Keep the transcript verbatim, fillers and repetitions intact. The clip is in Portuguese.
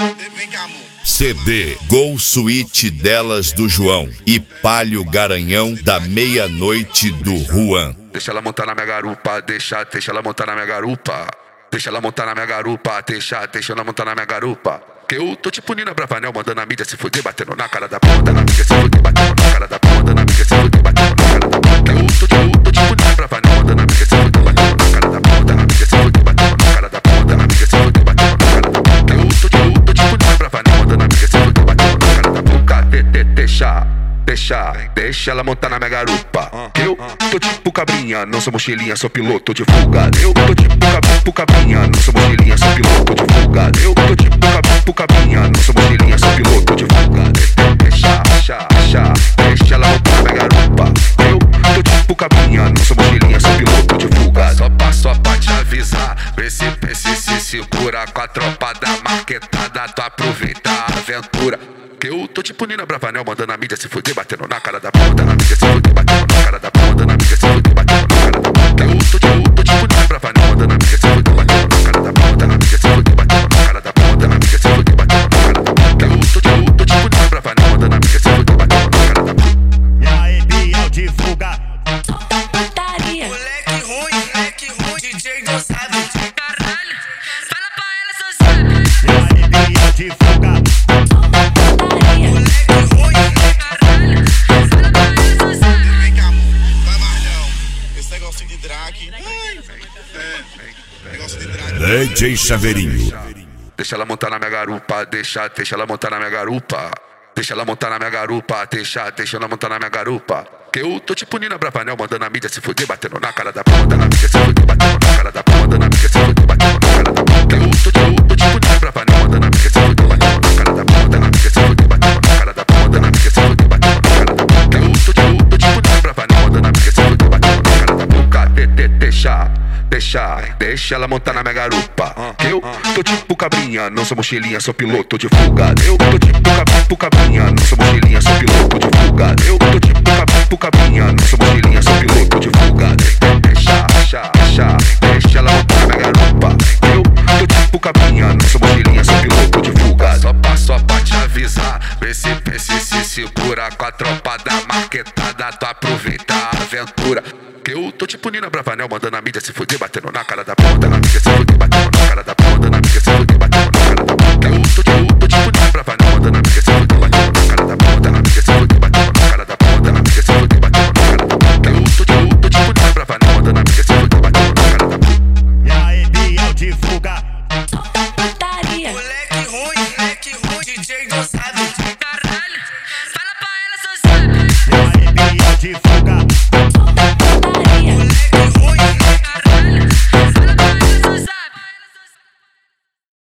C D Gol Suíte delas do João e Palio Garanhão da Meia-Noite do Juan. Deixa ela montar na minha garupa, deixa, deixa ela montar na minha garupa. Deixa ela montar na minha garupa, deixa, deixa ela montar na minha garupa. Que eu tô tipo Nina Bravanel, mandando a mídia se fuder, batendo na cara da bunda, na mídia se fuder, batendo na cara da bunda, na mídia se fuder, batendo na cara da bunda. Que eu tô, eu tô tipo Nina Bravanel, mandando a mídia se fuder, batendo na cara da bunda, na mídia se fuder, batendo na cara da bunda, na mídia se fuder, batendo na cara da bunda. Que eu tô, eu tô tipo Nina Bravanel, mandando a mídia se fuder, batendo na cara da bunda. De, de, deixa, deixa, deixa ela montar na minha garupa. Eu tô tipo cabrinha, não sou mochilinha, sou piloto de fuga. Eu tô tipo tipo cabrinha, não sou mochilinha, sou piloto de fuga. Eu tô tipo tipo cabrinha, não sou mochilinha, sou piloto de fuga. Deixa, deixa, deixa, deixa ela montar na minha garupa. Eu tô tipo cabrinha, não sou mochilinha, sou piloto de fuga. Só pra, só pra te avisar, vê se, vê se se segura com a tropa da marquetada, tu aproveita a aventura. Que eu tô tipo Nina Bravanel, mandando a mídia se fuder, batendo na cara da bunda, na mídia se fuder, batendo na cara da bunda, na mídia se fuder, batendo na cara da bunda. Que eu tô, eu tô tipo Nina Bravanel, mandando a mídia se fuder, batendo na cara da bunda, na mídia se fuder, batendo na cara da bunda, na mídia se fuder, batendo na cara da bunda. Que eu tô, eu tô tipo Nina Bravanel, mandando a mídia se fuder, batendo na cara da bunda. E aí, Biel de fuga. Putaria. Moleque ruim, moleque ruim, D J não sabe. Caralho, fala pra ela, só sabe. E aí, Biel de fuga. Putaria. Moleque ruim, Caralho, fala pra ela, só sabe. Vem cá, amor, vai mais não. Esse negocinho de drag. É, negócio de drag. D J Chaveirinho. Deixa ela montar na minha garupa, deixa, deixa ela montar na minha garupa. Deixa ela montar na minha garupa, deixa, deixa ela montar na minha garupa. Que eu tô tipo Nina Bravanel, mandando a mídia se fuder, batendo na cara da bunda, na mídia se fuder, batendo na cara da bunda, na mídia se fuder, batendo na cara da bunda. Que eu tô, eu tô tipo Nina Bravanel, mandando a mídia se fuder, batendo na cara da bunda, na mídia se fuder, batendo na cara da bunda, na mídia se fuder, batendo na cara da bunda. Que eu tô, eu tô tipo Nina Bravanel, mandando a mídia se fuder, batendo na cara da bunda. De, de, deixa, deixa, deixa ela montar na minha garupa. Que eu tô tipo cabrinha, não sou mochilinha, sou piloto de fuga. Eu tô tipo tipo cabrinha, não sou mochilinha, sou piloto de fuga. Eu tô tipo tipo cabrinha, não sou mochilinha, sou piloto de fuga. Deixa, deixa, deixa, deixa ela montar na minha garupa. Eu tô tipo cabrinha, não sou mochilinha, sou piloto de fuga. Só pra, só pra te avisar, vê se, vê se se segura com a tropa da marquetada, tu aproveita a aventura. Que eu tô tipo Nina Bravanel, mandando a mídia se fuder, batendo na cara da bunda, na mídia se fuder, batendo na cara da bunda, na mídia se fuder, batendo na cara da bunda. Que eu tô, eu tô tipo Nina Bravanel, mandando a mídia se fuder, batendo na cara da bunda, na mídia se fuder, batendo na cara da bunda, na mídia se fuder, batendo na cara da bunda. Que eu tô, eu tô tipo Nina Bravanel, mandando a mídia se fuder, batendo na cara da bunda. E aí, Biel de fuga. Putaria. moleque ruim, moleque ruim, D J não sabe. Caralho, fala pra ela, só sabe. E aí, Biel de fuga.